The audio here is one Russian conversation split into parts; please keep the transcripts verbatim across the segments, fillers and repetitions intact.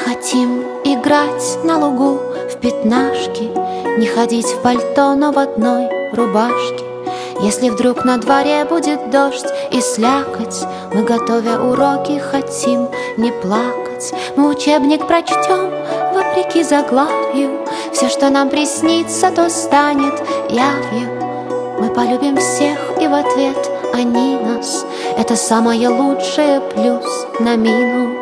хотим играть на лугу в пятнашки, не ходить в пальто, но в одной рубашке. Если вдруг на дворе будет дождь и слякоть, мы, готовя уроки, хотим не плакать. Мы учебник прочтем вопреки заглавию, все, что нам приснится, то станет явью. Мы полюбим всех, и в ответ они нас. Это самое лучшее плюс на минус.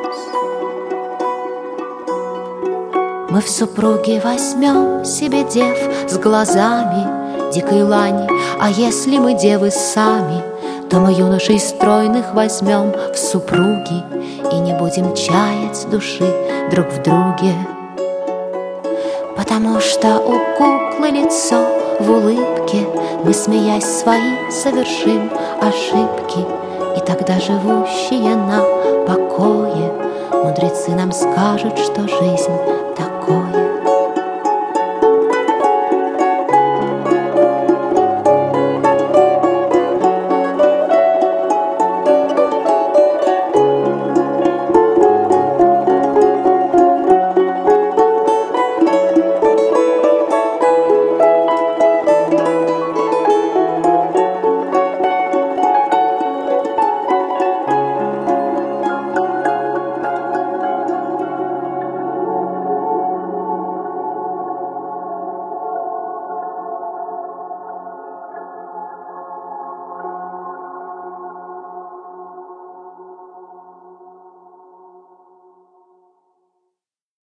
Мы в супруги возьмем себе дев с глазами дикой лани, а если мы девы сами, то мы юношей стройных возьмем в супруги и не будем чаять души друг в друге. Потому что у куклы лицо в улыбке, мы, смеясь свои, совершим ошибки, и тогда живущие на покое мудрецы нам скажут, что жизнь такое.